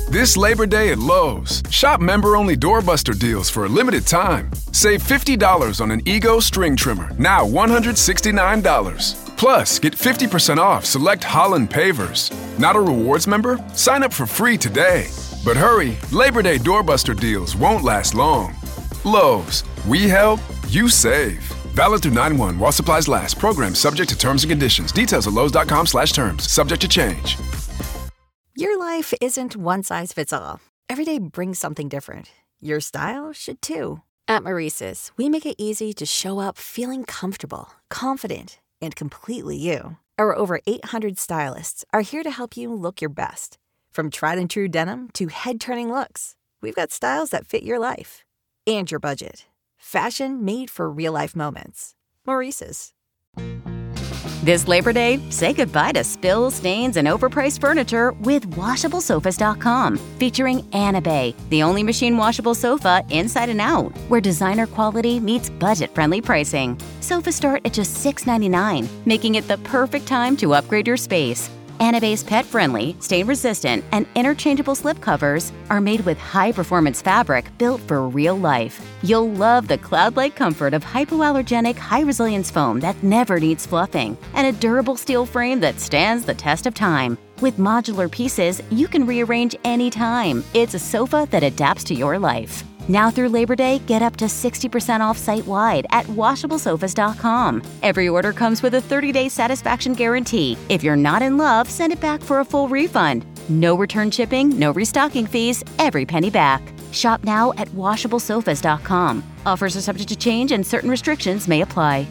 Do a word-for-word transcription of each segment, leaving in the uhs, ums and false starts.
This Labor Day at Lowe's, shop member-only doorbuster deals for a limited time. Save fifty dollars on an Ego string trimmer, now one hundred sixty-nine dollars. Plus, get fifty percent off select Holland pavers. Not a rewards member? Sign up for free today. But hurry, Labor Day doorbuster deals won't last long. Lowe's, we help, you save. Valid through nine one while supplies last. Program subject to terms and conditions. Details at lowes.com slash terms. Subject to change. Your life isn't one size fits all. Every day brings something different. Your style should too. At Maurice's, we make it easy to show up feeling comfortable, confident, and completely you. Our over eight hundred stylists are here to help you look your best. From tried and true denim to head-turning looks, we've got styles that fit your life and your budget. Fashion made for real-life moments. Maurice's. This Labor Day, say goodbye to spills, stains, and overpriced furniture with washable sofas dot com, featuring Anabay, the only machine washable sofa inside and out, where designer quality meets budget-friendly pricing. Sofas start at just six ninety-nine, making it the perfect time to upgrade your space. Anabay's pet-friendly, stain-resistant, and interchangeable slipcovers are made with high-performance fabric built for real life. You'll love the cloud-like comfort of hypoallergenic, high-resilience foam that never needs fluffing, and a durable steel frame that stands the test of time. With modular pieces, you can rearrange anytime. It's a sofa that adapts to your life. Now through Labor Day, get up to sixty percent off site-wide at washable sofas dot com. Every order comes with a thirty-day satisfaction guarantee. If you're not in love, send it back for a full refund. No return shipping, no restocking fees, every penny back. Shop now at washable sofas dot com. Offers are subject to change and certain restrictions may apply.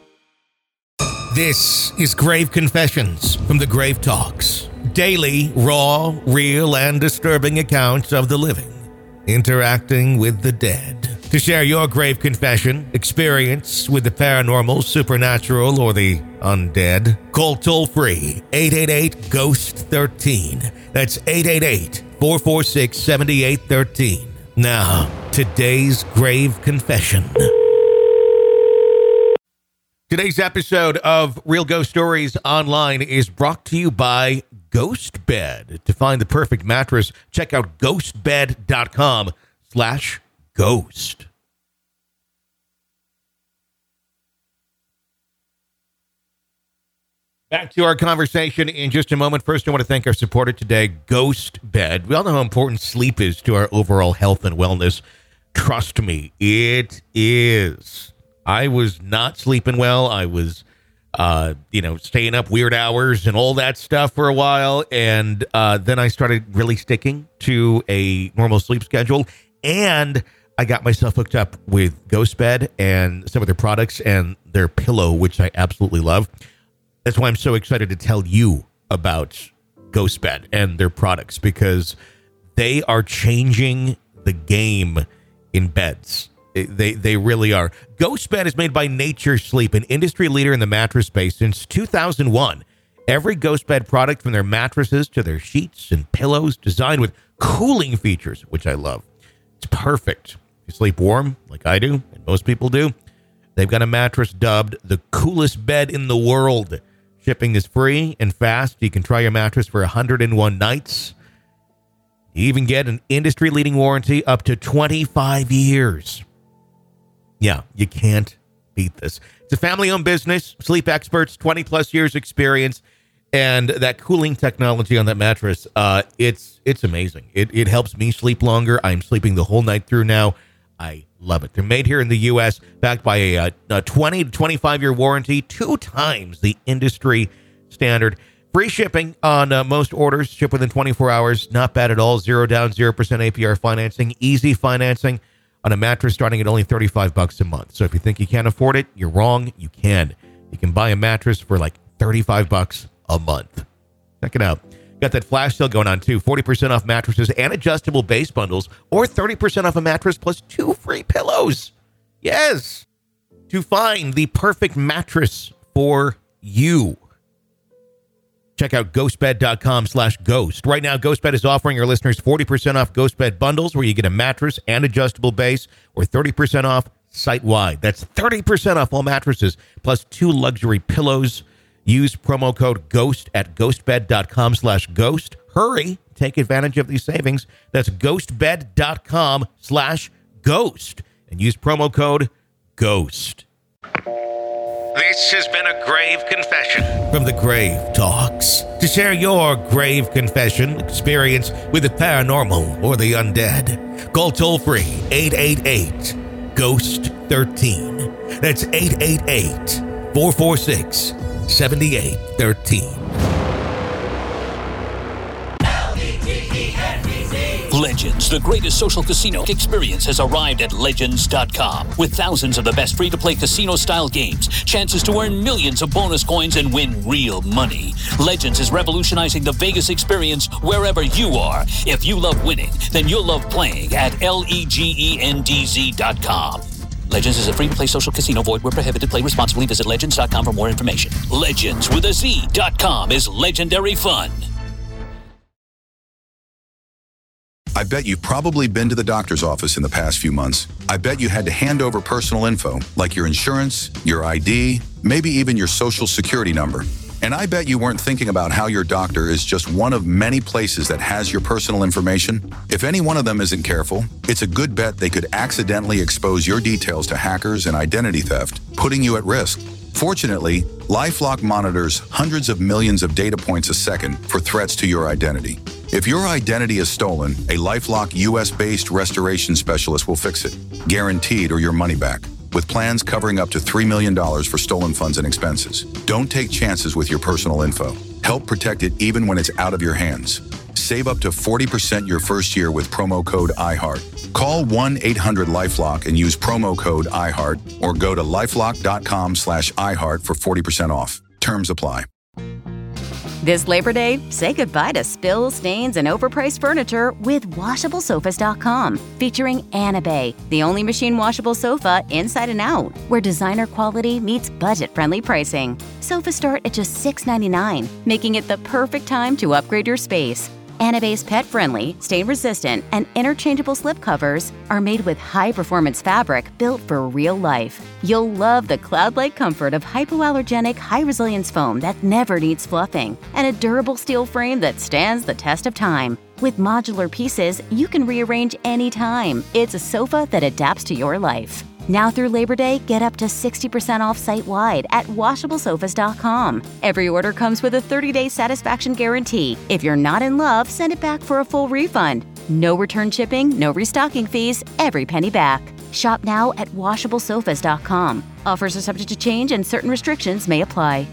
This is Grave Confessions from the Grave Talks. Daily, raw, real, and disturbing accounts of the living interacting with the dead. To share your grave confession, experience with the paranormal, supernatural, or the undead, call toll-free eight eight eight, ghost one three. That's eight eight eight, four four six, seven eight one three. Now, today's grave confession. Today's episode of Real Ghost Stories Online is brought to you by GhostBed. To find the perfect mattress, check out ghostbed.com slash ghost. Back to our conversation in just a moment. First, I want to thank our supporter today, GhostBed. We all know how important sleep is to our overall health and wellness. Trust me, it is. I was not sleeping well. I was, uh, you know, staying up weird hours and all that stuff for a while. And uh, then I started really sticking to a normal sleep schedule. And I got myself hooked up with GhostBed and some of their products and their pillow, which I absolutely love. That's why I'm so excited to tell you about GhostBed and their products, because they are changing the game in beds. They they really are. GhostBed is made by Nature Sleep, an industry leader in the mattress space since two thousand one. Every GhostBed product, from their mattresses to their sheets and pillows, designed with cooling features, which I love. It's perfect. If you sleep warm, like I do, and most people do, they've got a mattress dubbed the coolest bed in the world. Shipping is free and fast. You can try your mattress for one hundred one nights. You even get an industry-leading warranty up to twenty-five years. Yeah, you can't beat this. It's a family-owned business, sleep experts, twenty-plus years experience, and that cooling technology on that mattress, uh, it's it's amazing. It, it helps me sleep longer. I'm sleeping the whole night through now. I love it. They're made here in the U S, backed by a, a twenty to twenty-five year warranty, two times the industry standard. Free shipping on uh, most orders, ship within twenty-four hours. Not bad at all. Zero down, zero percent A P R financing, easy financing on a mattress starting at only thirty-five bucks a month. So if you think you can't afford it, you're wrong. You can. You can buy a mattress for like thirty-five bucks a month. Check it out. Got that flash sale going on too. forty percent off mattresses and adjustable base bundles, or thirty percent off a mattress plus two free pillows. Yes. To find the perfect mattress for you, check out ghostbed.com slash ghost. Right now, GhostBed is offering our listeners forty percent off GhostBed bundles, where you get a mattress and adjustable base, or thirty percent off site-wide. That's thirty percent off all mattresses, plus two luxury pillows. Use promo code GHOST at ghostbed.com slash ghost. hurry. Take advantage of these savings. That's ghostbed.com slash ghost and use promo code GHOST. This has been a grave confession from the Grave Talks. To share your grave confession experience with the paranormal or the undead, call toll-free eight eight eight, ghost one three. That's eight eight eight, four four six, seven eight one three. Legends, the greatest social casino experience, has arrived at Legends dot com. With thousands of the best free-to-play casino-style games, chances to earn millions of bonus coins and win real money. Legends is revolutionizing the Vegas experience wherever you are. If you love winning, then you'll love playing at legends dot com. Legends is a free-to-play social casino. Void where prohibited. Play responsibly. Visit Legends dot com for more information. Legends with a Z dot com is legendary fun. I bet you've probably been to the doctor's office in the past few months. I bet you had to hand over personal info, like your insurance, your I D, maybe even your social security number. And I bet you weren't thinking about how your doctor is just one of many places that has your personal information. If any one of them isn't careful, it's a good bet they could accidentally expose your details to hackers and identity theft, putting you at risk. Fortunately, LifeLock monitors hundreds of millions of data points a second for threats to your identity. If your identity is stolen, a LifeLock U S-based restoration specialist will fix it, guaranteed, or your money back, with plans covering up to three million dollars for stolen funds and expenses. Don't take chances with your personal info. Help protect it even when it's out of your hands. Save up to forty percent your first year with promo code iHeart. Call one eight hundred LifeLock and use promo code iHeart, or go to lifelock.com slash iHeart for forty percent off. Terms apply. This Labor Day, say goodbye to spills, stains, and overpriced furniture with washable sofas dot com, featuring Anabay, the only machine washable sofa inside and out, where designer quality meets budget-friendly pricing. Sofas start at just six ninety-nine, making it the perfect time to upgrade your space. Anabay's pet-friendly, stain-resistant, and interchangeable slipcovers are made with high-performance fabric built for real life. You'll love the cloud-like comfort of hypoallergenic, high-resilience foam that never needs fluffing, and a durable steel frame that stands the test of time. With modular pieces, you can rearrange anytime. It's a sofa that adapts to your life. Now through Labor Day, get up to sixty percent off site-wide at washable sofas dot com. Every order comes with a thirty-day satisfaction guarantee. If you're not in love, send it back for a full refund. No return shipping, no restocking fees, every penny back. Shop now at washable sofas dot com. Offers are subject to change and certain restrictions may apply.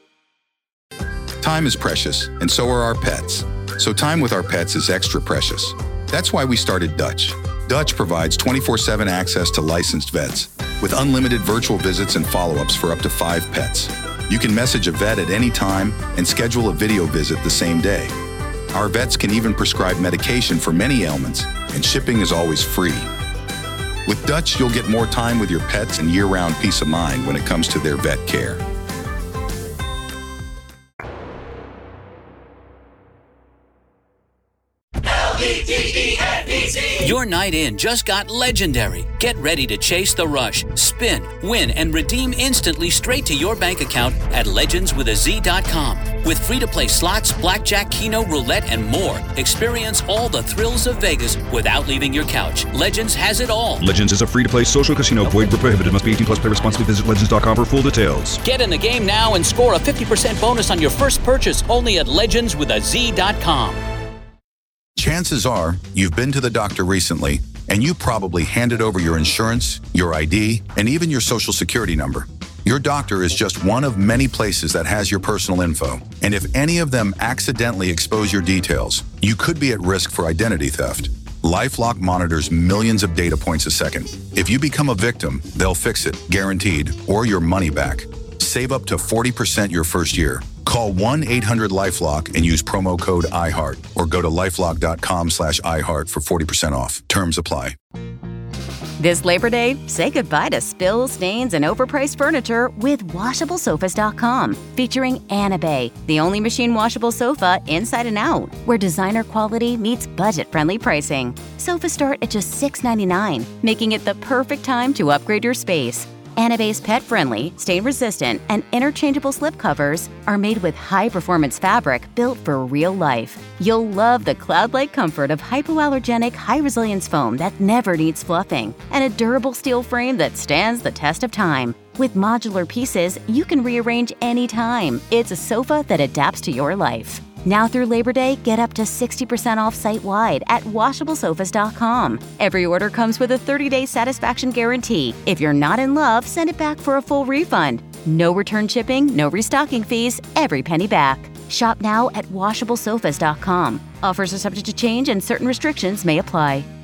Time is precious, and so are our pets. So time with our pets is extra precious. That's why we started Dutch. Dutch provides twenty-four seven access to licensed vets with unlimited virtual visits and follow-ups for up to five pets. You can message a vet at any time and schedule a video visit the same day. Our vets can even prescribe medication for many ailments, and shipping is always free. With Dutch, you'll get more time with your pets and year-round peace of mind when it comes to their vet care. Your night in just got legendary. Get ready to chase the rush, spin, win, and redeem instantly straight to your bank account at legends with a Z dot com. With free-to-play slots, blackjack, keno, roulette, and more, experience all the thrills of Vegas without leaving your couch. Legends has it all. Legends is a free-to-play social casino. Void where prohibited. Must be eighteen plus. Play responsibly. Visit legends dot com for full details. Get in the game now and score a fifty percent bonus on your first purchase only at legends with a Z dot com. Chances are you've been to the doctor recently, and you probably handed over your insurance, your I D, and even your social security number. Your doctor is just one of many places that has your personal info, and if any of them accidentally expose your details, you could be at risk for identity theft. LifeLock monitors millions of data points a second. If you become a victim, they'll fix it, guaranteed, or your money back. Save up to forty percent your first year. Call one eight hundred LifeLock and use promo code iHeart, or go to lifelock.com slash iHeart for forty percent off. Terms apply. This Labor Day, say goodbye to spills, stains, and overpriced furniture with washable sofas dot com, featuring Anabay, the only machine washable sofa inside and out, where designer quality meets budget-friendly pricing. Sofas start at just six ninety-nine, making it the perfect time to upgrade your space. Anabay's pet-friendly, stain-resistant, and interchangeable slipcovers are made with high-performance fabric built for real life. You'll love the cloud-like comfort of hypoallergenic, high-resilience foam that never needs fluffing, and a durable steel frame that stands the test of time. With modular pieces, you can rearrange anytime. It's a sofa that adapts to your life. Now through Labor Day, get up to sixty percent off site-wide at washable sofas dot com. Every order comes with a thirty-day satisfaction guarantee. If you're not in love, send it back for a full refund. No return shipping, no restocking fees, every penny back. Shop now at washable sofas dot com. Offers are subject to change and certain restrictions may apply.